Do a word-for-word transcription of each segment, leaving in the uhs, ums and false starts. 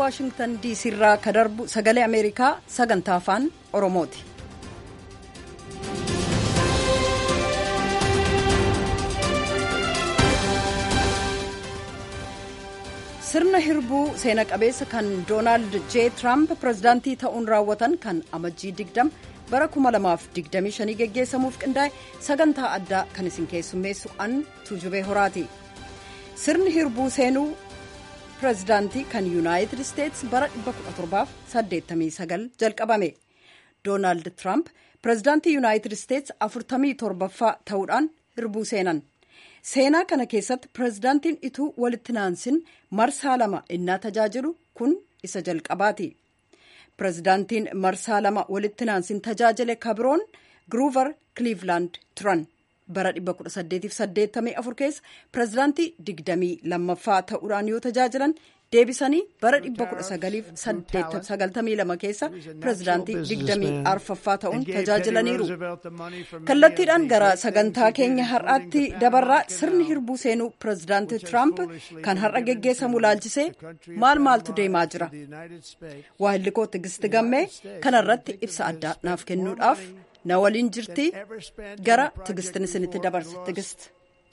Waashingtan diisii irraa ka darbu sagalee Ameerikaa sagantaa afaan Oromooti. Sirna hirbuu seena qabeessa kan Doonaald J. Tiraamp pirezidaantii ta'uun raawwatan kan amajjii digdama bara kuma lamaaf digdamii shanii geggeessamuuf qindaa'e sagantaa addaa kan isin keessummeessu an Tuujubee Horaati. Sirni hirbuu seenuu pirezidaantii kan Yuunaayitid Isteetsi bara dhibba kudha torbaaf saddeettamii sagal jalqabame. Doonaald Tiraamp pirezidaantii Yuunaayitid Isteetsi afurtamii torbaffaa ta'uudhaan hirbuu seenan. Seenaa kana keessatti pirezidaantiin ituu walitti naansin marsaa lama innaa tajaajilu kun isa jalqabaati. Pirezidaantiin marsaa lama walitti naansin tajaajile kabiroon Gruuver Cleveland turan. Bara dhibba kudha saddeetiif saddeettamii afur keessa pirezidaantii digdamii lammaffaa ta'uudhaan yoo tajaajilan deebisanii bara dhibba kudha sagaliif sagaltamii lama keessa pirezidaantii digdamii arfaffaa ta'uun tajaajilaniiru. Kallattiidhaan gara sagantaa keenya har'aatti dabarraa sirni hirbuu seenuu pirezidaantii Tiraamp kan har'a geggeessamu laalchisee maal maaltu deemaa jira? Waahilli koo Tigisti Gammee kanarratti ibsa addaa naaf kennuudhaaf na waliin jirti. Gara Tigistin isinitti dabarsa. Tigist.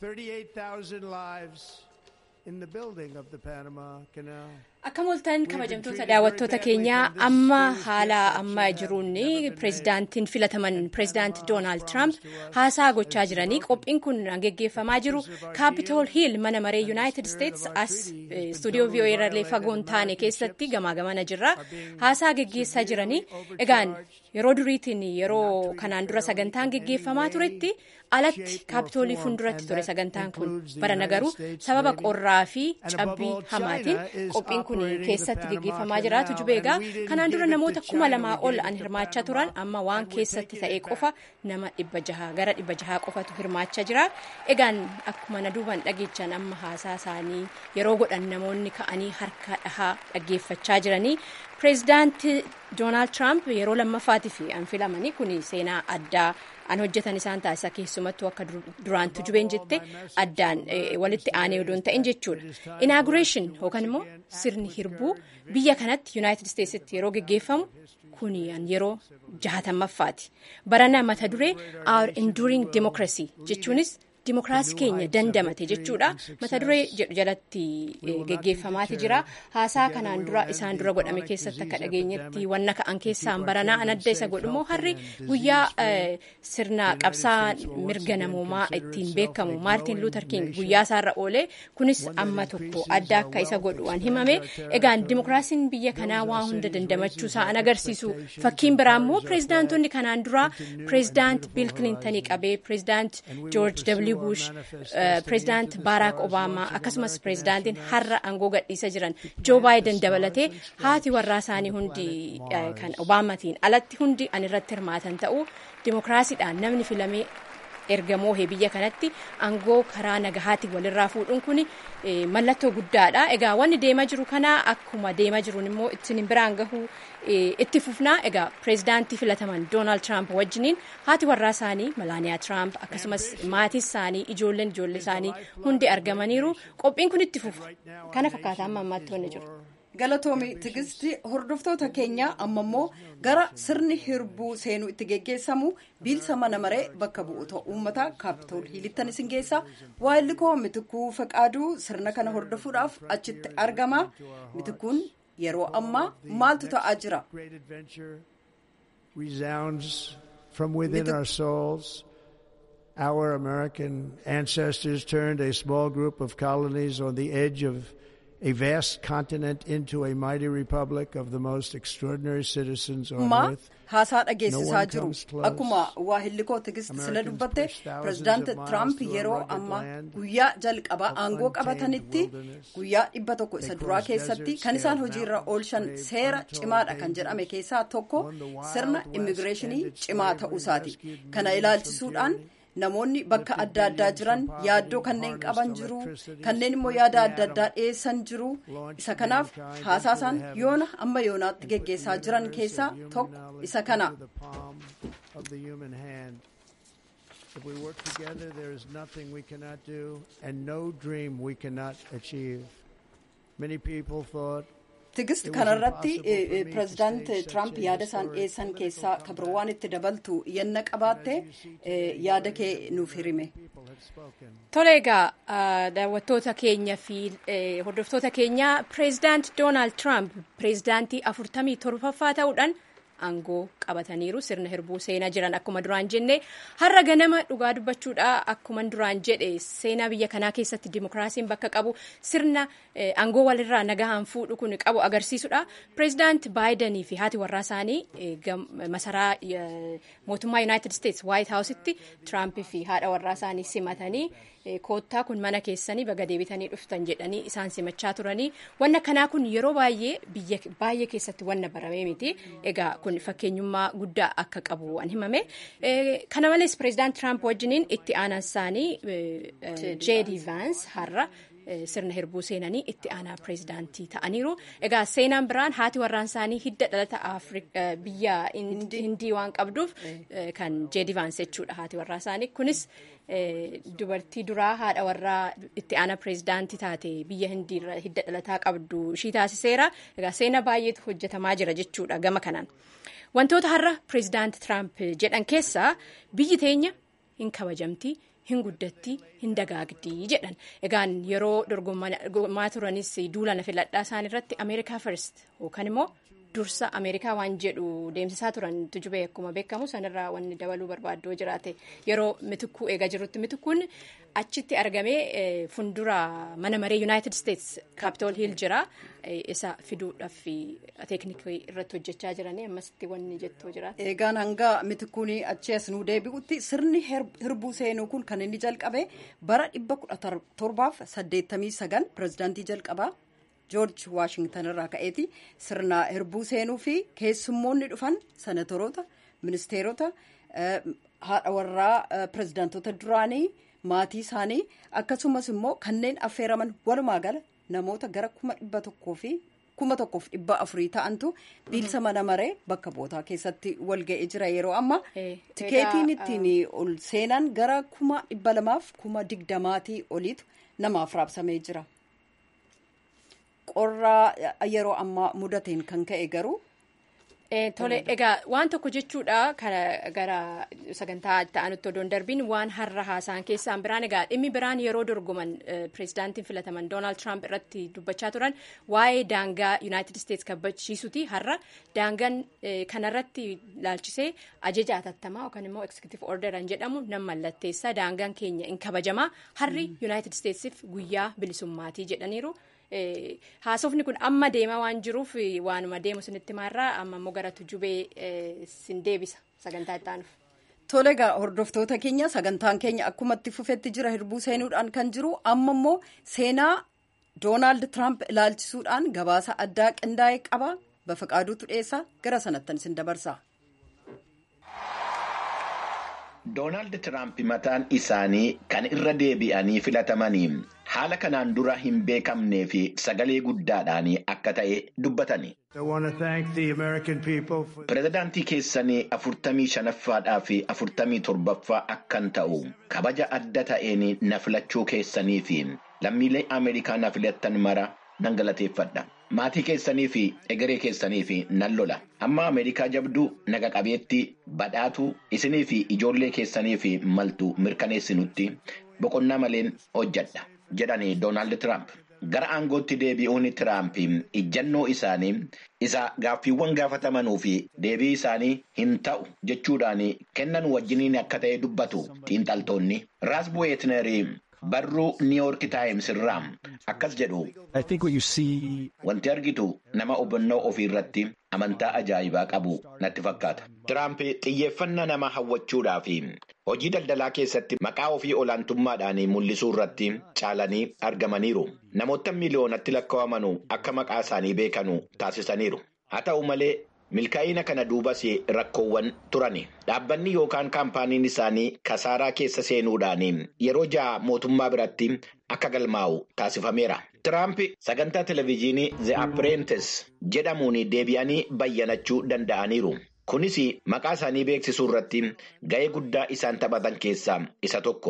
Akka mooltan kabajamtoota daawwattoota keenyaa amma haala amma jiruun pirezidaantiin filataman pirezidaantii Doonaald Tiraamp haasaa gochaa jiranii qophiin kun geggeeffamaa jiru Kaapitool Hiil mana maree Yuunaayitid Isteetsi as istuudiyoo V O A irrallee fagoon taane keessatti gamaa gamana jirra haasaa geggeessaa jiranii egaan yeroo duriitiin yeroo kanaan dura sagantaan geggeeffamaa turetti alatti kaapitoolii fuulduratti ture sagantaan kun barana garuu sababa qorraa fi cabbii hamaatiin qophiin kun keessatti geggeeffamaa jiraatu jubeegaa kanaan dura namoota kuma lamaa ol an hirmaachaa turan amma waan keessatti ta'ee qofa nama dhibba jaha gara dhibba jahaa qofatu hirmaachaa jira. Egaan akkuma na duuban dhageechan amma haasaa isaanii yeroo godhan namoonni ka'anii harka dhahaa dhaggeeffachaa jiranii. Pireezidaantii Doonaald Tiraamp yeroo lammaffaatiif an filamanii kun seenaa addaa an hojjetan isaan taasisa keessumattuu akka duraan tujubeen jette addaan walitti aanee odoon ta'in jechuudha. Inauguration yookaan immoo sirni hirbuu biyya kanatti Yuunaayitid Isteetsitti yeroo geggeeffamu kun yeroo jahatamaffaati. Barana mata duree Our Enduring Democracy jechuunis Dimokiraasii keenya dandamate jechuudha. Mata duree jedhu jalatti geggeeffamaati jira. Haasaa kanaan dura isaan dura godhame keessatti akka dhageenyetti wanna ka'an keessaan baranaa an adda isa godhumoo harri guyyaa sirna qabsaa mirga namoomaa ittiin beekamu Maartin Luuter King guyyaa isaarra oolee kunis amma tokko adda akka isa godhu an himame. Egaan dimokiraasiin biyya kanaa waa hunda dandamachuu isaa an agarsiisu. Fakkiin biraa immoo pireezidaantonni kanaan dura pireezidaant Biil Kilintanii qabee pireezidaant Joorj W. Bush, pireezidaant Baaraak Obaamaa akkasumas pireezidaantiin har'a aangoo gadhiisa jiran Joo Baayiden dabalatee haati warraa isaanii hundi kan Obaamaatiin alatti hundi an irratti hirmaatan ta'uu dimokiraasiidhaan namni filamee ergamoo biyya kanatti aangoo karaa nagahaatiin walirraa fuudhuun kun mallattoo guddaadha. Egaa wanni deemaa jiru kana akkuma deemaa jiruun immoo ittiin biraan gahuu itti fufnaa. Egaa pireezidaantii filataman Doonaald Tiraamp wajjiniin haati warraa isaanii Malaaniyaa Tiraamp akkasumas maatii isaanii ijoolleen ijoollee isaanii hundi argamaniiru. Qophiin kun itti fufa. Kana fakkaataa amma ammaatti wanni jiru. Galatoomii Tigisti hordoftoota keenya amma immoo gara sirni hirbuu seenuu itti geggeessamu biilsa mana maree bakka bu'oota uummataa Kaapitool Hiilittan isin geessa. Waayilli koo Mitikuu Faqaaduu sirna kana hordofuudhaaf achitti argama. Mitikuun yeroo ammaa maaltu ta'aa jira? Our American ancestors turned a small group of colonies on the edge of a vast continent into a mighty republic of the most extraordinary citizens on earth. Haasaa dhageessisaa jiru. Akkuma waahilli koo Tigisti sila dubbatte pireezidaanti Tiraamp yeroo amma guyyaa jalqabaa aangoo qabatanitti guyyaa dhibba tokko isa duraa keessatti kan isaan hojiirra oolchan seera cimaadha kan jedhame keessaa tokko sirna immigireeshinii cimaa ta'uusaati. Kana ilaalchisuudhaan namoonni bakka adda addaa jiran yaaddoo kanneen qaban jiru kanneen immoo yaada adda addaa dhiyeessan jiru. Isa kanaaf haasaasaan yoona amma yoonaatti geggeessaa jiran keessaa tokko isa kana. If we work together, there is nothing we cannot do and no dream we cannot achieve. Many people thought Tigist kanarratti pirezidaant Tiraamp yaada isaan dhiyeessan keessaa kabiroo waan itti dabaltu yenna qabaatte yaada kee nuuf hirime. Tole egaa daawwattoota keenya fi hordoftoota keenya pirezidaant Doonaald Tiraamp pirezidaantii afurtamii torbaffaa ta'uudhaan aangoo qabataniiru sirna hirbuu seenaa jiran akkuma duraan jenne har'a ganama dhugaa dubbachuudha akkuma duraan jedhe seenaa biyya kanaa keessatti dimokiraasiin bakka qabu sirna aangoo walirraa nagahaan fuudhu kun qabu agarsiisudha. Pireezidaant Baayidanii fi haati warraa isaanii masaraa mootummaa Yuunaayitid Isteetsi Waayit Haawusitti Tiraampii fi haadha warraa isaanii simatanii koottaa kun mana keessanii baga deebitanii dhuftan jedhanii isaan simachaa turanii wanna kanaa kun yeroo baay'ee biyya baay'ee keessatti wanna baramee miti. Egaa kun fakkeenyummaa guddaa akka qabu waan himame. Kana malees pireezidaant Tiraamp wajjiniin itti aanaan isaanii Jeedi Vaans har'a sirna hirbuu seenanii itti aanaa pireezidaantii ta'aniiru. Egaa seenaan biraan haati warraan isaanii hidda dhalata biyya Hindii waan qabduuf kan Jeedi Vaans jechuudha haati warraa isaanii. Kunis dubartii duraa haadha warraa itti aanaa pireezidaantii taate biyya Hindii hidda dhalataa qabdu ishii taasiseera. Egaa seenaa baay'eetu hojjetamaa jira jechuudha gama kanaan. Wantoota har'a pireezidaant Tiraamp jedhan keessaa biyyi teenya hin kabajamti. Hin guddatti hin dagaagdii jedhan. Egaan yeroo dorgomaa turanis duula na filadhaa isaan irratti Ameerikaa first yookaan immoo dursa Ameerikaa waan jedhu deemsisaa turan tujubee akkuma beekamu sanirraa wanni dabaluu barbaadoo jiraate yeroo mitikuu eegaa jirrutti mitikkuun achitti argamee fundura mana maree Yuunaayitid Isteetsi Kaapitool Hiil jira isa fiduudhaaf teeknikii irratti hojjechaa jiranii ammasitti wanni jettoo jiraate. Eegaan hanga mitikkuun achi as nuu deebi'utti sirni hirbuu seenuu kun kan inni jalqabe bara dhibba kudha torbaaf saddeettamii sagal pireezidaantii jalqabaa Joorji Waashingtan irraa ka'eeti sirna hirbuu seenuu fi keessummoonni dhufan senatoroota, ministeerota, haadha warraa pireezidaantota duraanii, maatii isaanii akkasumas immoo kanneen affeeraman walumaa gala namoota gara kuma dhibba tokkoo fi kuma tokkoof dhibba afurii ta'antu biilsa mana maree bakka bootaa keessatti walga'ee jira yeroo amma tikeetiin ittiin ol seenan gara kuma dhibba lamaaf kuma digdamaatii oliitu namaaf raabsamee jira. Qorraa yeroo ammaa mudateen kan ka'e garuu. Tole egaa waan tokko jechuudha gara sagantaa ta'anutti odoon darbiin waan har'a haasaan keessaan biraan egaa dhimmi biraan yeroo dorgoman pireezidaantiin filataman Doonaald Tiraamp irratti dubbachaa turan waa'ee daangaa Yuunaayitid Isteetsi kabachiisuuti har'a daangaan kanarratti laalchisee ajaja atattamaa yookaan immoo executive orderan jedhamu nan mallatteessa daangaan keenya hin kabajamaa har'i Yuunaayitid Isteetsiif guyyaa bilisummaatii jedhaniiru. Haasofni kun amma deema waan jiruuf waanuma deemu sinitti maarraa amma immoo gara tujubee sin deebisa sagantaa itti aanuuf. Tole egaa hordoftoota keenya sagantaan keenya akkuma itti fufetti jira hirbuu seenuudhaan kan jiru amma immoo seenaa Doonaald Tiraamp ilaalchisuudhaan gabaasa addaa qindaa'e qaba Bafaqaaduutu dhiyeessa gara sanattan isin dabarsa. Doonaald Tiraamp mataan isaanii kan irra deebi'anii filatamanii haala kanaan dura hin beekamnee fi sagalee guddaadhaan akka ta'e dubbatani. Pireezidaantii keessanii afurtamii shanaffaadhaa fi afurtamii torbaffaa akkan ta'u kabaja adda ta'een na filachuu keessanii fi lammiilee Ameerikaa na filattan mara nan galateeffadha. Maatii keessanii fi egeree keessanii fi nan lola. Amma Ameerikaa jabduu naga qabeetti badhaatu isinii fi ijoollee keessanii fi maltu mirkaneessinutti boqonnaa maleen hojjedha jedhanii Doonaald Tiraamp. Gara aangootti deebi'uun Tiraamp ijjannoo isaanii isa gaaffiiwwan gaafatamanuu fi deebii isaanii hin ta'u jechuudhaan kennan wajjiniin akka ta'e dubbatu xiinxaltoonni. Raasbuu Eetnerii barruu New York Times irraa akkas jedhu. Wanti argitu nama hubannoo ofii irratti amantaa ajaa'ibaa qabu natti fakkaata. Tiraamp xiyyeeffannaa nama hawwachuudhaa fi hojii daldalaa keessatti maqaa ofii olaantummaadhaan mul'isuu irratti caalanii argamaniiru. Namoota miliyoonatti lakkaa'amanu akka maqaa isaanii beekanu taasisaniiru. Haa ta'u malee milkaa'ina kana duubas rakkoowwan turani. Dhaabbanni yookaan kaampaaniin isaanii kasaaraa keessa seenuudhaan yeroo ja'a mootummaa biratti akka galmaa'u taasifameera. Tiraamp sagantaa televezyiinii The Apprentice jedhamuun deebi'anii bayyanachuu danda'aniiru. Kunis maqaa isaanii beeksisuu irratti ga'ee guddaa isaan taphatan keessaa isa tokko.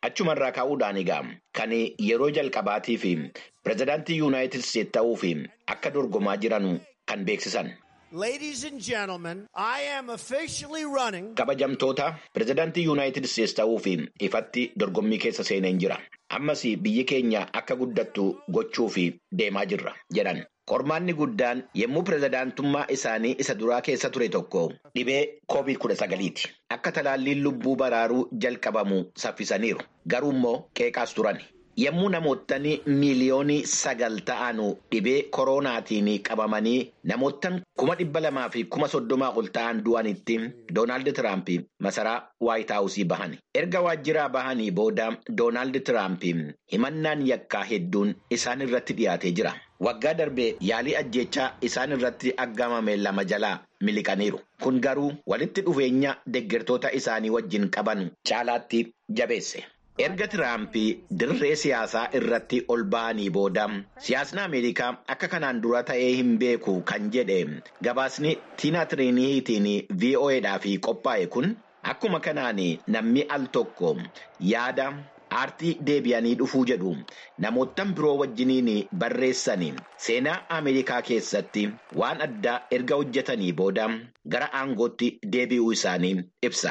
Achumarraa ka'uudhaan egaa kan yeroo jalqabaatii fi pirezidaantii Yuunaayitid Isteetsi ta'uu fi akka dorgomaa jiran kan beeksisan. Ladies and gentlemen, I am officially running. Kabajamtoota pirezidaantii Yuunaayitid Isteetsi ta'uu fi ifatti dorgommii keessa seeneen jira. Ammas biyyi keenya akka guddattu gochuu fi deemaa jirra jedhan. Qormaanni guddaan yommuu pirezidaantummaa isaanii isa duraa keessa ture tokko dhibee koovid kudha sagaliiti. Akka talaalliin lubbuu baraaruu jalqabamu saffisaniiru. Garuu immoo qeeqaas turan. Yommuu namootni miiliyoonii sagal ta'an dhibee koronaatiin qabamanii namoottan kuma dhibba lamaa fi kuma soddomaa ol ta'an du'anitti Doonaald Tiraamp masaraa Waayit Haawusii bahan. Erga waajjiraa bahanii booda Doonaald Tiraamp himannaan yakkaa hedduun isaan irratti dhiyaatee jira. Waggaa darbee yaalii ajjechaa isaan irratti aggaamame lama jalaa miliqaniiru. Kun garuu walitti dhufeenya deeggartoota isaanii wajjin qaban caalaatti jabeesse. Erga Tiraamp dirree siyaasaa irratti ol ba'anii booda siyaasni Ameerikaa akka kanaan dura ta'ee hin beeku kan jedhe gabaasni Tiinaa Tiriiniitiin V O Eedhaaf qophaa'e kun akkuma kanaan namni al tokko yaada aartii deebi'anii dhufuu jedhu namootan biroo wajjiniin barreessanii seenaa Ameerikaa keessatti waan addaa erga hojjetanii booda gara aangootti deebi'uu isaanii ibsa.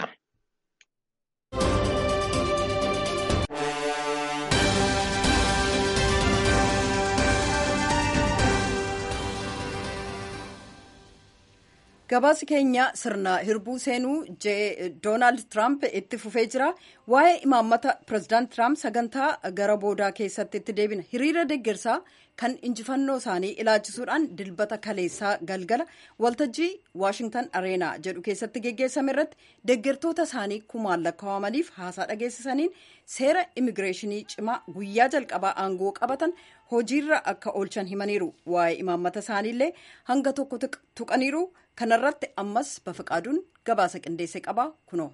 Gabaasi keenya sirna hirbuu seenuu Doonaald Tiraamp itti fufee jira. Waa'ee imaammata pirezidaant Tiraamp sagantaa gara boodaa keessatti itti deebina. Hiriira deeggarsaa kan injifannoo isaanii ilaalchisuudhaan dilbata kaleessaa galgala waltajjii Waashingtan Areenaa jedhu keessatti geggeessame irratti deeggartoota isaanii kumaan lakkaawamaniif haasaa dhageessisaniin seera immigireeshinii cimaa guyyaa jalqabaa aangoo qabatan hojiirra akka oolchan himaniiru. Waa'ee imaammata isaaniillee hanga tokko tuqaniiru. Kanarratti ammas Bafaqaaduun gabaasa qindeessee qaba kunoo.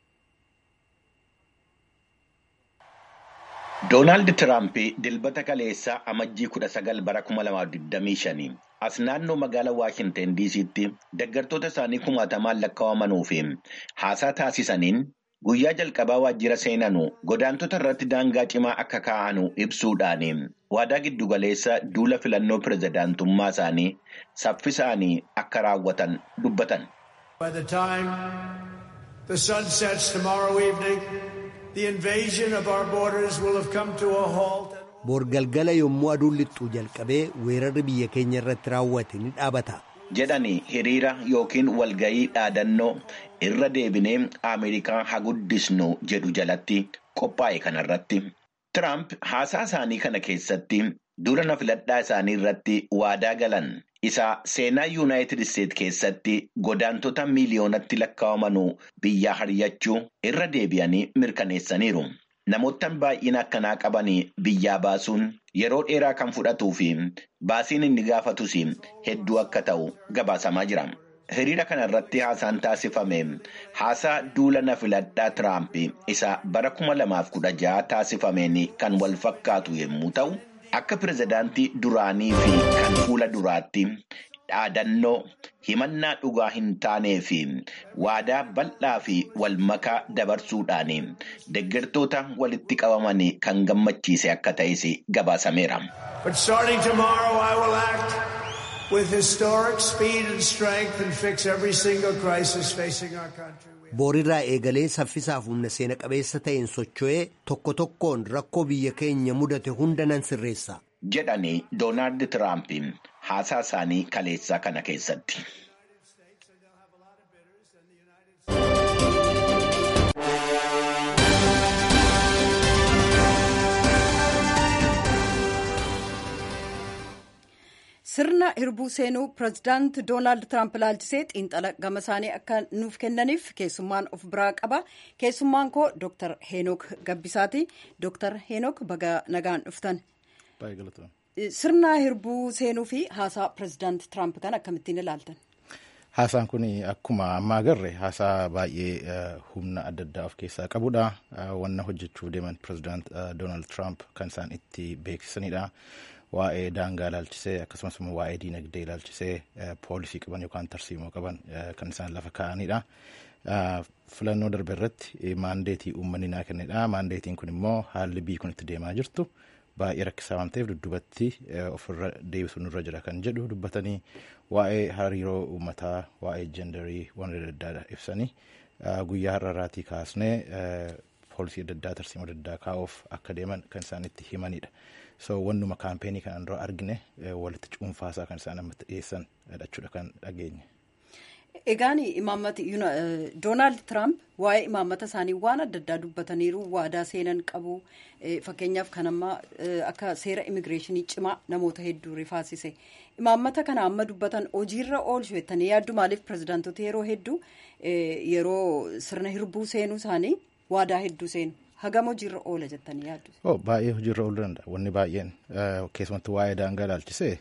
Doonaald Tiraamp dilbata kaleessaa amajjii kudha sagal bara kuma lamaaf digdamii shanii as naannoo magaalaa Waashinten D C'tti deeggartoota isaanii kumaatamaan lakkaa'amanuu fi haasaa taasisaniin guyyaa jalqabaa waajjira seenanu godaantota irratti daangaa cimaa akka kaa'anu ibsuudhaan waadaa giddugaleessa duula filannoo pirezidaantummaa isaanii saffisaanii akka raawwatan dubbatan. By the time the sun sets tomorrow evening, the invasion of our borders will have come to a halt. Borgalgala yommuu aduun lixxuu jalqabee weerarri biyya keenya irratti raawwate ni dhaabata. jedhanii hiriira yookiin walgayii dhaadannoo irra deebinee Ameerikaa haguddisnu jedhu jalatti qophaa'e kanarratti. Tiraamp haasaa isaanii kana keessatti dura na filadhaa isaanii irratti waadaa galan isa seenaa Yuunaayitid Isteetsi keessatti godaantota miiliyoonatti lakkaa'amanuu biyyaa hariyachuu irra deebi'anii mirkaneessaniiru. Namoottan baay'ina akkanaa qabanii biyyaa baasuun yeroo dheeraa kan fudhatuu fi baasiin inni gaafatus hedduu akka ta'u gabaasamaa jira. Hiriira kana irratti haasaan taasifame haasaa duula na filadhaa Tiraamp isa bara kuma lamaaf kudha jaha taasifameen kan wal fakkaatu yommuu ta'u, akka pirezidaantii duraanii fi kan fuula duraatti dhaadannoo himannaa dhugaa hin taanee fi waadaa bal'aa fi wal makaa dabarsuudhaan deeggartoota walitti qabaman kan gammachiise akka ta'es gabaasameera. But starting tomorrow, I will act with historic speed and strength and fix every single crisis facing our country. Boorirraa eegalee saffisaaf humna seena qabeessa ta'een socho'ee tokko tokkoon rakkoo biyya keenya mudate hunda nan sirreessa jedhanii Doonaald Tiraamp haasaa isaanii kaleessaa kana keessatti. Sirna hirbuu seenuu pirezidaant Doonaald Tiraamp ilaalchisee xiinxala gama isaanii akka nuuf kennaniif keessummaan of biraa qaba. Keessummaan koo Dooktar Heenook Gabbisaati. Dooktar Heenook baga nagaan dhuftan. Sirna hirbuu seenuu fi haasaa pirezidaant Tiraamp kan akkamittiin ilaaltan? Haasaan kun akkuma ammaa agarre haasaa baay'ee humna adda addaa of keessaa qabudha. Wanna hojjechuuf deeman pirezidaant Doonaald Tiraamp kan isaan itti beeksisanidha. Waa'ee daangaa ilaalchisee akkasumas immoo waa'ee diinagdee ilaalchisee poolisii qaban yookaan tarsiimoo qaban kan isaan lafa kaa'anidha. filannoo darbe irratti maandeetii uummanni naa kennedha. Maandeetiin kun immoo haalli biyyi kun itti deemaa jirtu baay'ee rakkisaa waan ta'eef dudduubatti ofirra deebisuu nurra jira kan jedhu dubbatanii waa'ee hariiroo uummataa, waa'ee jendarii waan adda addaa ibsanii guyyaa har'arraatii kaasnee poolisii adda addaa tarsiima adda addaa kaa'uuf akka deeman kan isaan itti himanidha. So wannuma kaampeenii kanaan dura argine walitti cuunfaasaa kan isaan ammatti dhiyeessan jechuudha kan dhageenye. Egaan imaammati Doonaald Tiraamp waa'ee imaammata isaanii waan adda addaa dubbataniiru waadaa seenan qabu. Fakkeenyaaf kan amma akka seera immigireeshinii cimaa namoota hedduu rifaasise. Imaammata kana amma dubbatan hojiirra oolchu jettanii yaaddu maaliif pirezidaantota yeroo hedduu yeroo sirna hirbuu seenuu isaanii waadaa hedduu seenu. Hagam hojiirra oola jettanii yaaddu? Oh, baay'ee hojiirra ooluu danda'a. Wanni baay'een keessumattuu waa'ee daangaa ilaalchisee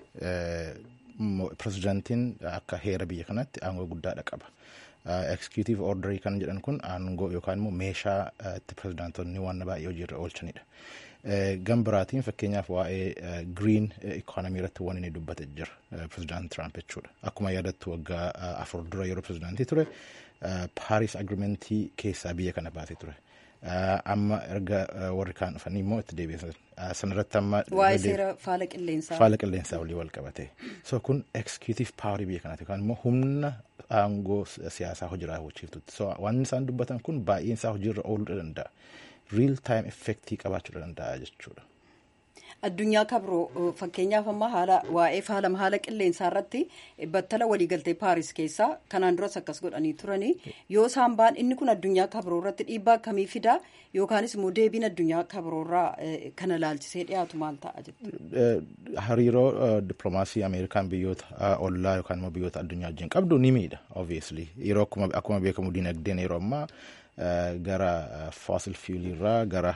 pirezidaantiin akka heera biyya kanatti aangoo guddaadha qaba. Executive orderii kan jedhan kun aangoo yookaan immoo meeshaa itti pirezidaantonni waan baay'ee hojiirra oolchanidha. Gama biraatiin fakkeenyaaf waa'ee green economy irratti waan inni dubbate jira pirezidaant Tiraamp jechuudha. Akkuma yaadattu waggaa afur dura yeroo pirezidaantii ture Paaris agrimentii keessaa biyya kana baasee ture. Amma erga warri kaan dhufanii immoo itti deebisan. Sanarratti amma waa'ee seera faala qilleensaa faala qilleensaa walii wal qabate. So kun executive power biyya kanaati yookaan immoo humna aangoo siyaasaa hojii raawwachiiftutti. So waan isaan dubbatan kun baay'een isaa hojiirra ooluu danda'a. Real time effectii qabaachuu danda'a jechuudha. Addunyaa kabroo fakkeenyaaf amma haala waa'ee faalama haala qilleensaa irratti battala waliigaltee Paaris keessaa kanaan duras akkas godhanii turanii yoo isaan baan inni kun addunyaa kabroo irratti dhiibbaa akkamii fidaa yookaanis immoo deebiin addunyaa kabroo irraa kana laalchisee dhiyaatu maal ta'a jettu? Hariiroo dippiloomaasii Ameerikaan biyyoota ollaa yookaan immoo biyyoota addunyaa wajjin qabdu ni miidha obviously. Yeroo akkuma beekamu dinagdeen yeroo ammaa gara fossil fuel irraa gara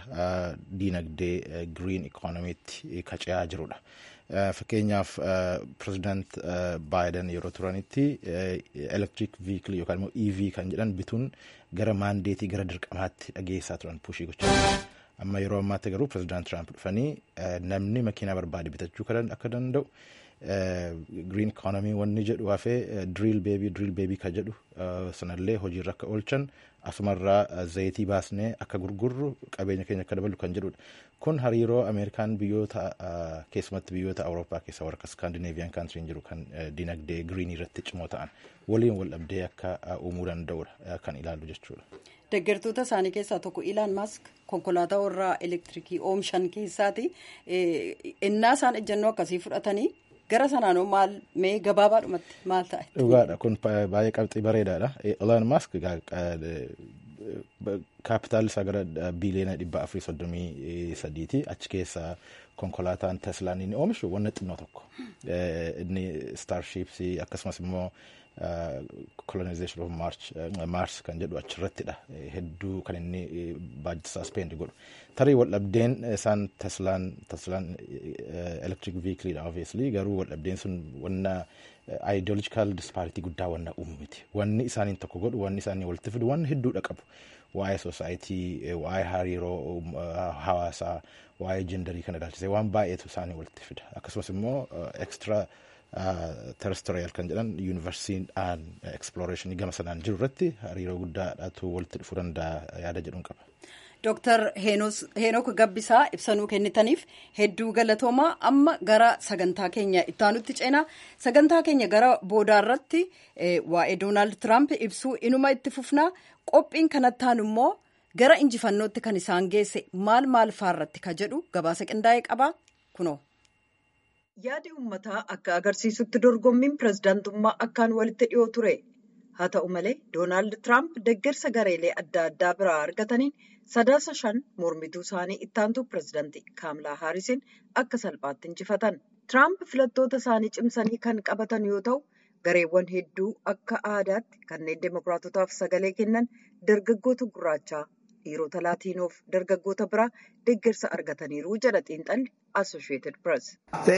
dinagdee green economytti kaca'aa jirudha. Fakkeenyaaf pirezidaant Baayiden yeroo turanitti electric vehicle yookaan immoo E V kan jedhan bituun gara maandeetii gara dirqamaatti dhageessaa turan pushii gochaa. Amma yeroo ammaatti garuu pirezidaant Tiraamp dhufanii namni makiinaa barbaade bitachuu akka danda'u green economy wanni jedhu hafee drill baby drill baby ka jedhu sanallee hojiirra akka oolchan asumarraa zayitii baasnee akka gurgurru qabeenya keenya akka dabalu kan jedhudha. Kun hariiroo Ameerikaan biyyoota keessumatti biyyoota Awurooppaa keessa warra Scandinavian country jiru kan dinagdee green irratti cimoo ta'an waliin wal dhabdee akka uumuu danda'udha kan ilaallu jechuudha. Deeggartoota isaanii keessaa tokko Elon Musk konkolaataa warraa elektirikii oomishan keessaati. Innaa isaan ejjennoo akkasii fudhatanii gara sanaanoo maal mee gabaabaadhumatti maal ta'a? Dhugaadha kun baay'ee qabxii bareedaadha. Elon Musk kaapitaal isaa gara biiliyoona dhibba afurii soddomii sadiiti. Achi keessaa konkolaataan Teslaan inni oomishu wanna xinnoo tokko. Inni Starships akkasumas immoo colonization of Mars, Mars kan jedhu achirrattidha. Hedduu kan inni baajjisaa spend godhu. Tarii wal dhabdeen isaan Teslaan Teslaan electric vehicle dha obviously garuu wal dhabdeen sun wanna ideological disparity guddaa wanna uumu miti. Wanni isaaniin tokko godhu wanni isaanii walitti fidu wanni hedduudha qabu. Waa'ee society, waa'ee hariiroo hawaasaa, waa'ee genderii kana ilaalchisee waan baay'eetu isaanii walitti fida. Akkasumas immoo extra terrestrial kan jedhan yuunivarsiitiin exploration gama sanaan jiru irratti hariiroo guddaadhaatu walitti dhufuu danda'a yaada jedhuun qaba. Dooktar Heenok Gabbisaa ibsanuu kennitaniif hedduu galatoomaa. Amma gara sagantaa keenya ittaanutti ceenaa. Sagantaa keenya gara boodaarratti waa'ee Doonaald Tiraamp ibsuu inuma itti fufnaa. Qophiin kanattaan immoo gara injifannootti kan isaan geesse maal maal faarratti ka jedhu gabaasa qindaa'ee qabaa kunoo. Yaadi uummataa akka agarsiisutti dorgommiin pirezidaantummaa akkaan walitti dhiyoo ture. Haa ta'u malee Doonaald Tiraamp deeggarsa gareelee adda addaa biraa argataniin sadaasa shan mormituu isaanii ittaantuu pirezidaantii Kaamilaa Haarisin akka salphaatti injifatan. Tiraamp filattoota isaanii cimsanii kan qabatan yoo ta'u gareewwan hedduu akka aadaatti kanneen demokiraatotaaf sagalee kennan dargaggoota gurraachaa dhiirota laatiinoof dargaggoota biraa deeggarsa argataniiru jedha xiinxalli Associated Press.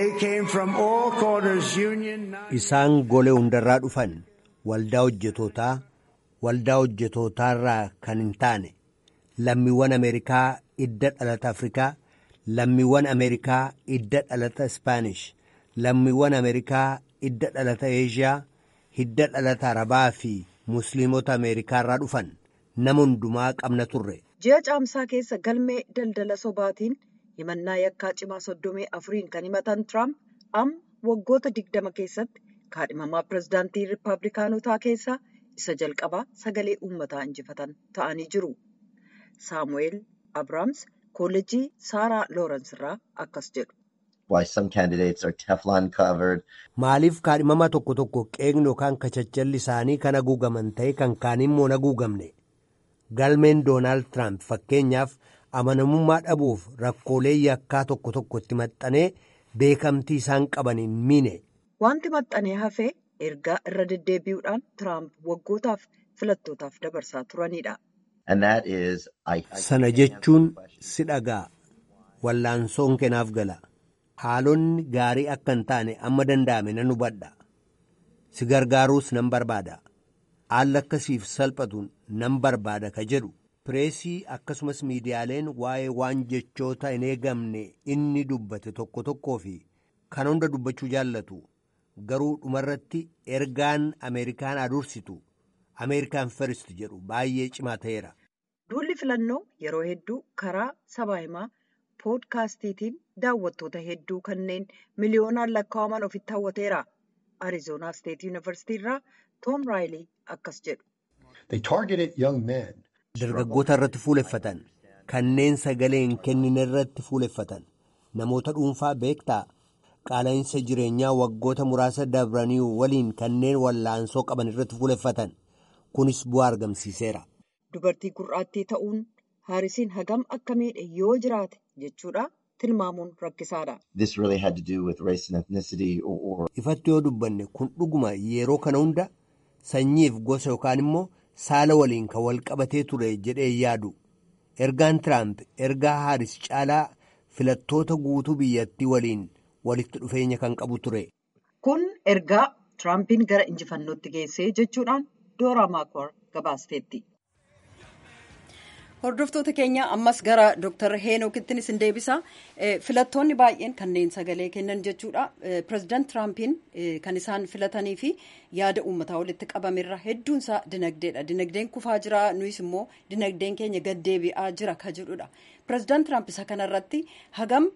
Isaan golee hundarraa dhufan waldaa hojjetootaa waldaa hojjetootaarraa kan hin taane lammiiwwan Ameerikaa idda dhalata Afrikaa lammiiwwan Ameerikaa idda dhalata Ispaanish lammiiwwan Ameerikaa idda dhalata Eeshiyaa hidda dhalata Arabaa fi musliimota Ameerikaarraa dhufan nama hundumaa qabna turre. Ji'a caamsaa keessa galmee daldala sobaatiin himannaa yakkaa cimaa soddomii afuriin kan himatan Tiraamp amma waggoota digdama keessatti kaadhimamaa pirezidaantii Rippaabilikaanotaa keessaa isa jalqabaa sagalee uummataa injifatan ta'anii jiru. Saamu'eel Abrahaams koolleejii Saaraa Loorensi irraa akkas jedhu. Maaliif kaadhimamaa tokko tokko qeeqni yookaan kachachalli isaanii kan haguugaman ta'e kan kaan immoo hin haguugamne? Galmeen Doonaald Tiraamp fakkeenyaaf amanamummaa dhabuuf rakkoolee yakkaa tokko tokko itti maxxanee beekamtii isaan qabaniin miine. Wanti maxxanee hafee ergaa irra deddeebi'uudhaan Tiraamp waggootaaf filattootaaf dabarsaa turanidha. Sana jechuun si dhagaa wallaansoon kenaaf gala. Haalonni gaarii akka hin taane amma danda'ame nan hubadha. Si gargaaruus nan barbaada. Haalli akkasiif salphatuun nan barbaada ka jedhu. Pireesii akkasumas miidiyaaleen waa'ee waan jechoota hin eegamne inni dubbate tokko tokkoo fi kan hunda dubbachuu jaallatu. Garuu dhumarratti ergaan Ameerikaan adursitu Ameerikaan first jedhu baay'ee cimaa ta'eera. Duulli filannoo yeroo hedduu karaa sabaa himaa poodkaastiitiin daawwattoota hedduu kanneen miliyoonaan lakkaa'aman ofitti hawwateera. Arizoonaa Steet Yuunivarsiitii irraa Toom Raayilii akkas jedhu. Dargaggoota irratti fuuleffatan, kanneen sagalee hin kennine irratti fuuleffatan, namoota dhuunfaa beektaa, qaala'insa jireenyaa waggoota muraasa dabranii waliin kanneen wallaansoo qaban irratti fuuleffatan. Kunis bu'aa argamsiiseera. Dubartii gurraattii ta'uun Haarisiin hagam akka miidhe yoo jiraate jechuudha tilmaamuun rakkisaadha. Ifatti yoo dubbanne kun dhuguma yeroo kana hunda sanyiif gosa yookaan immoo saala waliin kan wal qabatee ture jedhee yaadu. Ergaan Tiraamp ergaa Haaris caalaa filattoota guutuu biyyattii waliin walitti dhufeenya kan qabu ture. Kun ergaa Tiraampiin gara injifannootti geessee jechuudhaan Dooraa Maakwar gabaasteetti. Hordoftoota keenya ammas gara Dooktar Heenookitti isin deebisa. Filattoonni baay'een kanneen sagalee kennan jechuudha. Pireezidaant Tiraampiin kan isaan filatanii fi yaada uummataa walitti qabamerra hedduunsaa dinagdeedha. Dinagdeen kufaa jira, nuyis immoo dinagdeen keenya gad deebi'aa jira ka jedhudha. Pireezidaant Tiraamp isa kanarratti hagam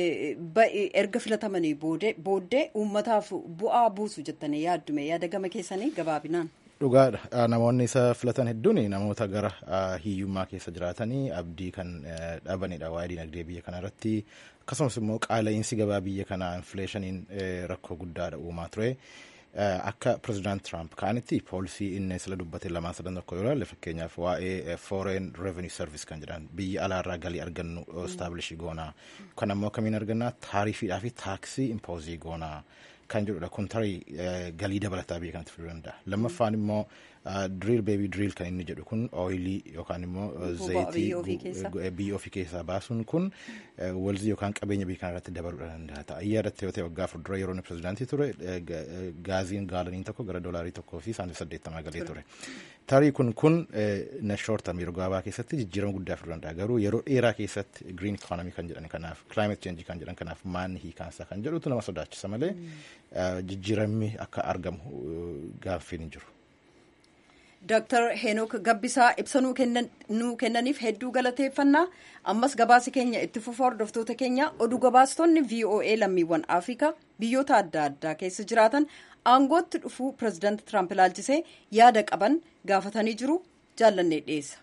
erga filatamanii booddee uummataaf bu'aa buusu jettanii yaaddume yaada gama keessanii gabaabinaan. Dhugaadha. Namoonni isa filatan hedduun namoota gara hiyyummaa keessa jiraatanii abdii kan dhabanidha waa'ee dinagdee biyya kana irratti. Akkasumas immoo qaala'insi gabaa biyya kanaa infileeshiniin rakkoo guddaadha uumaa ture. Akka pireezidaant Tiraamp kaanitti poolisii inni sila dubbate lamaan sadan tokko yoo ilaalle fakkeenyaaf waa'ee foreign revenue service kan jedhan biyya alaarraa galii argannu establishii goonaa. Kan ammoo akkamiin argannaa taarifiidhaa fi taaksii impoozii goonaa. Kan jedhudha kun tarii galii dabalataa biyya kanatti fiduu danda'a. Lammaffaan immoo diriil beebii diriil kan inni jedhu kun ooyilii yookaan immoo zayitii biyya ofii keessaa baasuun kun walzii yookaan qabeenya biyya kana irratti dabaluu danda'a ta'a. Yaadatti yoo ta'e waggaa fuuldura yeroo inni pireezidaantii ture gaaziin gaalaniin tokko gara doolaarii tokkoo fi saantiif saddeettamaa galee ture. Tarii kun kun na shoortam yeroo gabaabaa keessatti jijjiirama guddaa fiduu danda'a. Garuu yeroo dheeraa keessatti green economy kan jedhan kanaaf climate change kan jedhan kanaaf maanni hiikaansaa kan jedhutu nama sodaachisa malee jijjiiramni akka argamu gaaffiin hin jiru. Dooktar Heenok Gabbisaa ibsa nuu kennaniif hedduu galateeffannaa. Ammas gabaasi keenya itti fufa hordoftoota keenya oduu gabaastonni V O A lammiiwwan Afrikaa biyyoota adda addaa keessa jiraatan aangootti dhufuu pireezidaant Tiraamp ilaalchisee yaada qaban gaafatanii jiru. Jaallannee dhiyeessa.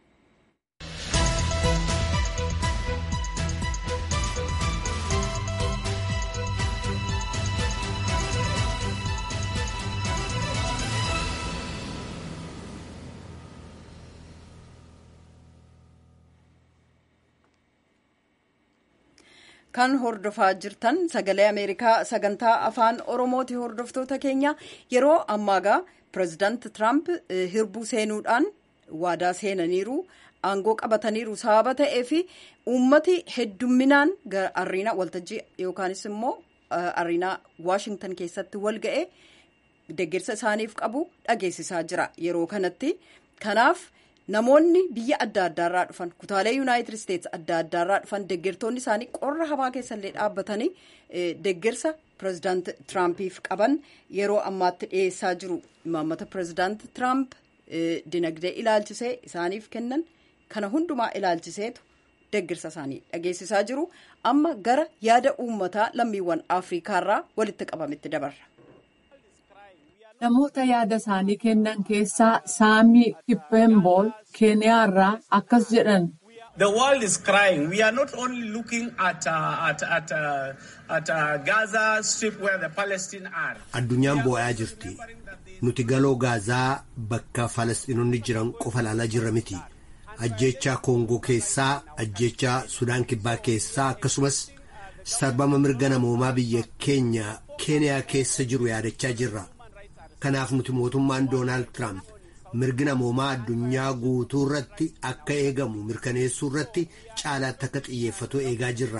Kan hordofaa jirtan sagalee Ameerikaa sagantaa afaan Oromooti. Hordoftoota keenya yeroo ammaagaa pireezidaant Tiraamp hirbuu seenuudhaan waadaa seenaniiru aangoo qabataniiru sababa ta'ee fi uummati heddumminaan ariinaa waltajjii yookaanis immoo ariinaa Waashingtan keessatti wal ga'ee deeggarsa isaaniif qabu dhageessisaa jira yeroo kanatti. Kanaaf namoonni biyya adda addaarraa dhufan kutaalee yuunaayitid isteetsi adda addaarraa dhufan deeggartoonni isaanii qorra hamaa keessallee dhaabbatanii deeggarsa pirezidaant Tiraampiif qaban yeroo ammaatti dhiyeessaa jiru. Imaammata pirezidaant Tiraamp dinagdee ilaalchisee isaaniif kennan kana hundumaa ilaalchiseetu deeggarsa isaanii dhageessisaa jiru. Amma gara yaada uummataa lammiiwwan Afriikaarraa walitti qabametti dabarra. Namoota yaada isaanii kennan keessaa Saamii Kippeembool Keeniyaarraa akkas jedhan. The world is crying. We are not only looking at uh, at at uh, at uh, Gaza Strip where the Palestinians are. Addunyaan boo'aa jirti. Nuti galoo Gaazaa bakka Falasxiinonni jiran qofa ilaalaa jirra miti. Ajjeechaa Koongoo keessaa, ajjeechaa Sudaan Kibbaa keessaa akkasumas sarbama mirga namoomaa biyya keenya Keeniyaa keessa jiru yaadachaa jirra. Kanaaf nuti mootummaan Doonaald Tiraamp mirgi namoomaa addunyaa guutuu irratti akka eegamu mirkaneessuu irratti caalaatti akka xiyyeeffatu eegaa jirra.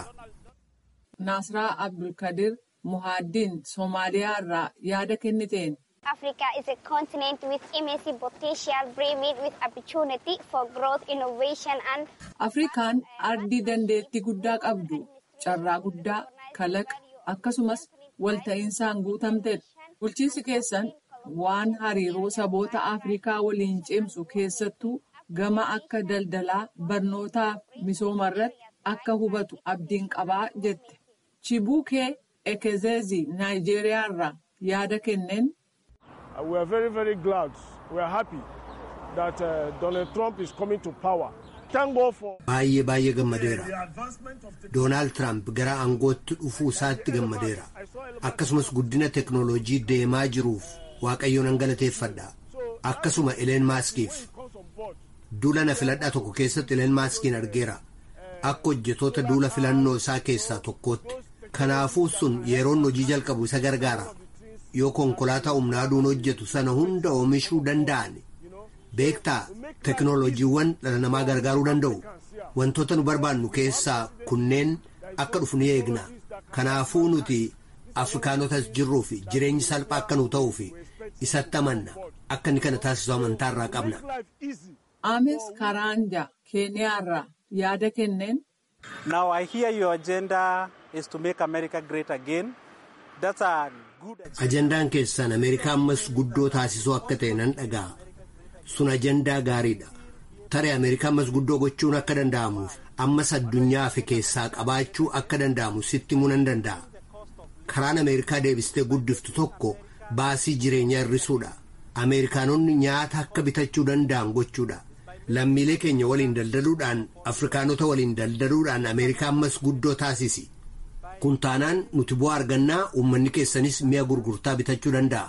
Naasraa Abdulkadir Muhaaddiin Soomaaliyaa irraa yaada kenniteen. Africa is a continent with immense potential brimming with opportunity for growth, innovation and. Afrikaan ardii dandeettii guddaa qabdu, carraa guddaa, kalaqa akkasumas walta'insaan guutamtedha. Bulchiinsi keessan waan hariiroo saboota Afrikaa waliin cimsu keessattuu gama akka daldalaa barnootaa misooma irratti akka hubatu abdiin qabaa jette. Chibuukee Ekezezi Naayijeeriyaa irraa yaada kenneen. We are very very glad. We are happy that uh, Donald Trump is coming to power. Baay'ee baay'ee gammadeera. Doonaald Tiraamp gara aangootti dhufuu isaatti gammadeera. Akkasumas guddina teknooloojii deemaa jiruuf Waaqayyoon nan galateeffadha. Akkasuma Ileen Maaskiif duula na filadhaa tokko keessatti Ileen Maaskiin argeera. Akka hojjetoota duula filannoo isaa keessaa tokkootti. Kanaafuu sun yeroon hojii jalqabu isa gargaara. Yoo konkolaataa humna aduun hojjetu sana hunda oomishuu danda'an. Beektaa teknooloojiiwwan dhala namaa gargaaruu danda'u. Wantoota nu barbaannu keessaa kunneen akka dhufu ni eegna. Kanaafuu nuti Afrikaanotas jirruu fi jireenyi salphaa akka nu ta'uu fi isatti amanna. Akka inni kana taasisu amantaa irraa qabna. Ames Karanja Keeniyaarraa yaada kenneen. Now I hear your agenda is to make America great again. That's a good. Ajandaan keessan Ameerikaa ammas guddoo taasisuu akka ta'e nan dhaga'a. Sun ajandaa gaariidha. Taree Ameerikaa ammas guddoo gochuun akka danda'amuuf ammas addunyaa fi keessaa qabaachuu akka danda'amu sitti himuu nan danda'a. Karaan Ameerikaa deebistee guddiftu tokko baasii jireenyaa hir'isuudha. Ameerikaanonni nyaata akka bitachuu danda'an gochuudha. Lammiilee keenya waliin daldaluudhaan Afrikaanota waliin daldaluudhaan Ameerikaa ammas guddoo taasisi. Kun taanaan nuti bu'aa argannaa uummanni keessanis mi'a gurgurtaa bitachuu danda'a.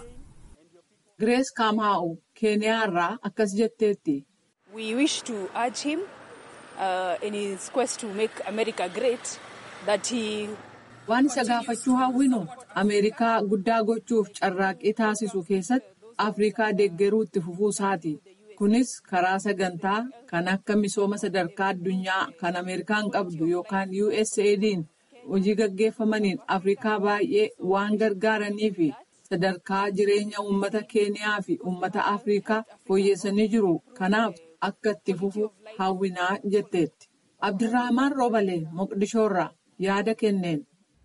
Grace Kamau Keeniyaarraa akkas jetteetti. We wish to urge him uh, in his quest to make America great that he. Waan isa gaafachuu hawwinu Ameerikaa guddaa gochuuf carraaqqii taasisuu keessatti Afrikaa deeggaruu itti fufuu isaati. Kunis karaa sagantaa kan akka misooma sadarkaa addunyaa kan Ameerikaan qabdu yookaan U S A I D'n hojii gaggeeffamaniin Afrikaa baay'ee waan gargaaranii fi sadarkaa jireenya uummata Keeniyaa fi uummata Afrikaa fooyyessanii jiru. Kanaaf akka itti fufu hawwinaa jetteetti. Abdirrahmaan Roobalee Moqdishoorraa yaada kenneen.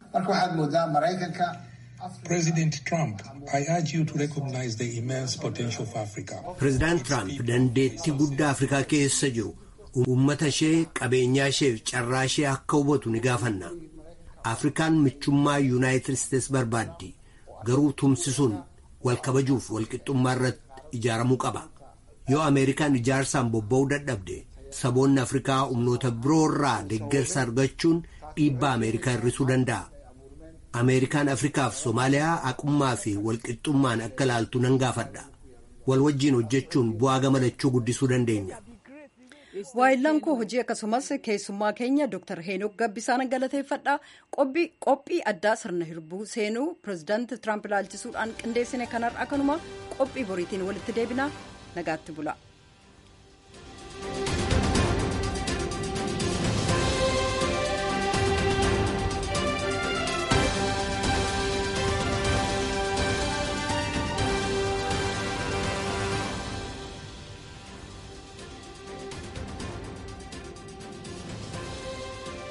President Trump, I urge you to recognize the immense potential of Africa. President Trump dandeettii guddaa Afrikaa keessa jiru uummata ishee qabeenyaa ishee fi carraa ishee akka hubatu ni gaafanna. Afrikaan michummaa United States barbaaddi. Garuu tumsisuun wal kabajuuf wal qixxummaa irratti ijaaramuu qaba. Yoo Ameerikaan ijaarsaan bobba'uu dadhabde saboonni Afrikaa humnoota biroo irraa deeggarsa argachuun dhiibbaa Ameerikaa hir'isuu danda'a. Ameerikaan Afrikaaf Soomaaliyaa haqummaa fi walqixxummaan akka laaltu nan gaafadha. Wal wajjiin hojjechuun bu'aa gammachuu guddisuu dandeenya. Waayillaan koo hojii akkasumas keessummaa keenya Dooktar Heenok Gabbisaan galateeffadha. Qophii addaa sirna hirbuu seenuu pirezidaantii Tiraamp ilaalchisuudhaan qindeessine kanarraa kanuma qophii boriitiin walitti deebina nagaatti bula.